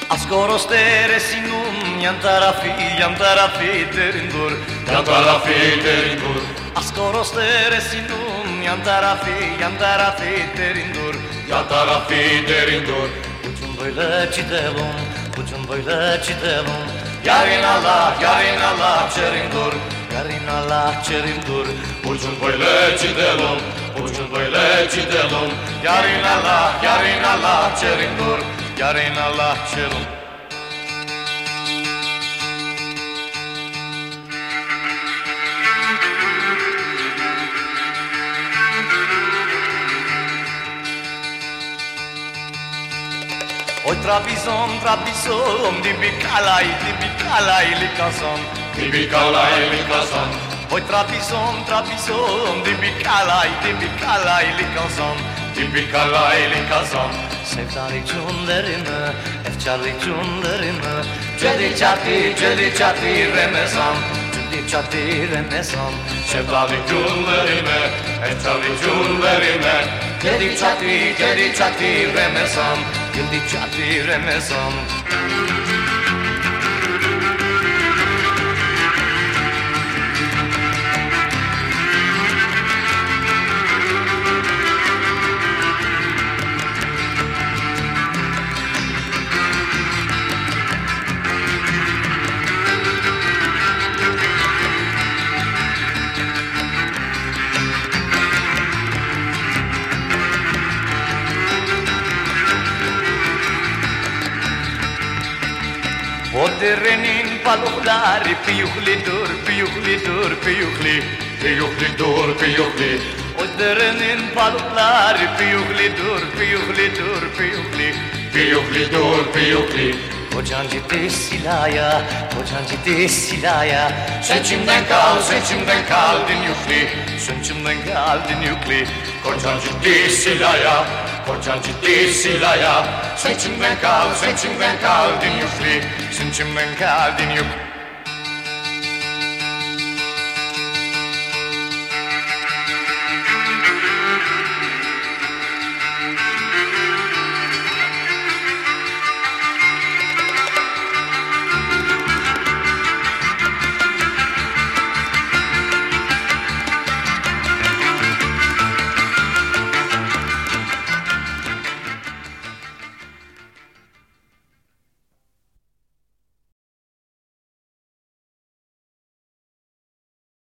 Ascoro stere sinum yan tarafi derindur Ascoro stere sinum yan tarafi derindur Ucun böyle çidelum Yarın Allah çerindur Ucun böyle çidelum Yarın Allah çerindur Yarın Allah çerindur Oi Trabzon, dibi kalay likazon Oi Trabzon, dibi kalay likazon Sevdalık cümlerimi, efkarlık cümlerimi Cedi çati remezan Sevdalık günlerime, efkarlık günlerime Cedi çati remezan O derenin balıkları piyuhlidur O derenin balıkları piyuhlidur Kocan ciddi silaya Seçimden kaldın yükli Kocan ciddi silaya Seçimden kaldın yükli Seçimden kaldın yükli